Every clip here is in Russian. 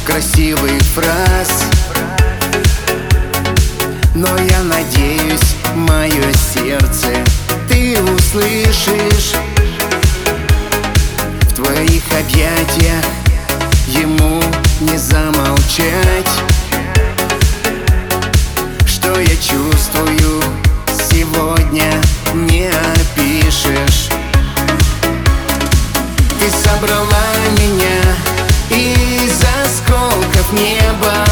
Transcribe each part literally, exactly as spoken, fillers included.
красивых фраз, но я надеюсь, мое сердце ты услышишь. В твоих объятиях ему не замолчать. Что я чувствую сегодня, не опишешь. Ты собрала меня из осколков неба.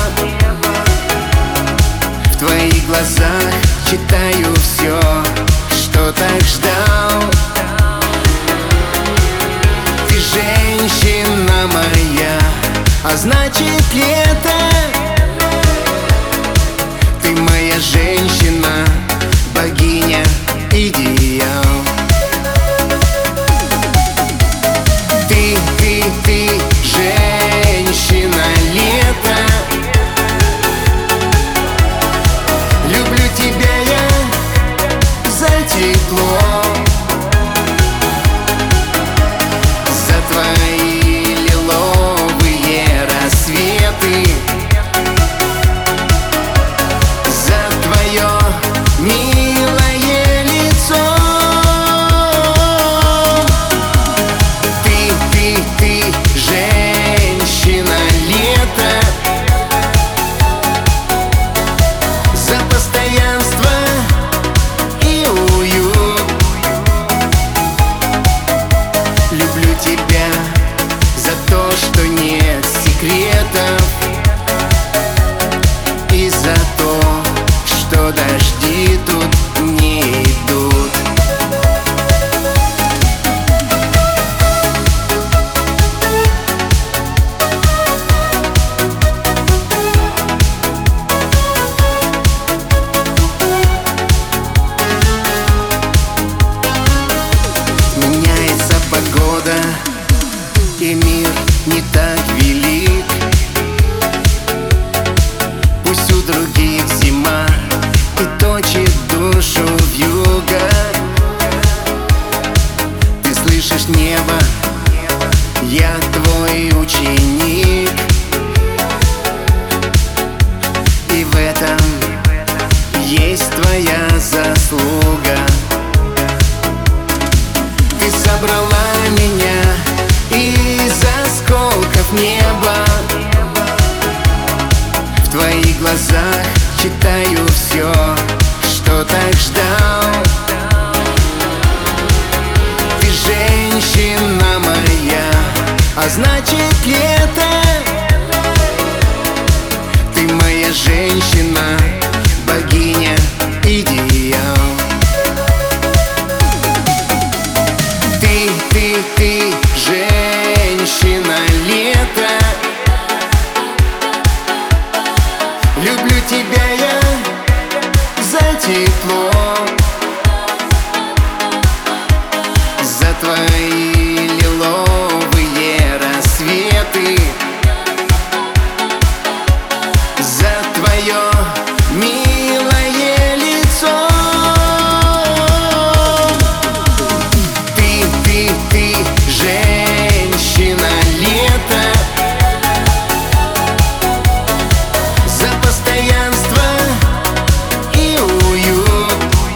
В твоих глазах читаю все, что так ждал. Ты женщина моя, а значит лето. Ты моя женщина, богиня, идеал. Ты, ты, ты, женщина лета. Люблю тебя я за тепло, за твои лиловые рассветы, за твое милое лицо. Ты, ты, ты, женщина лета. За постоянство и уют. Люблю тебя за то, что нет секретов, и за то, что дожди тут не идут. Меняется погода, и мир не так велик. Пусть у других зима и точит душу вьюга. Ты слышишь небо, я твой ученик, и в этом есть твоя заслуга. Ты собрала меня из осколков неба. В твоих глазах читаю все, что так ждал. Ты женщина моя, а значит лето. Ты моя женщина, богиня, идеал. Ты, ты, ты, женщина лета. Люблю тебя я за тепло, за твои лиловые рассветы, за твое милое лицо. Ты, ты, ты, женщина лета. За постоянство и уют.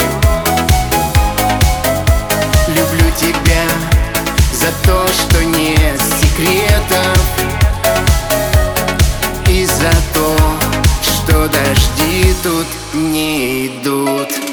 Люблю тебя за то, что нет секретов, и за то, что дожди тут не идут.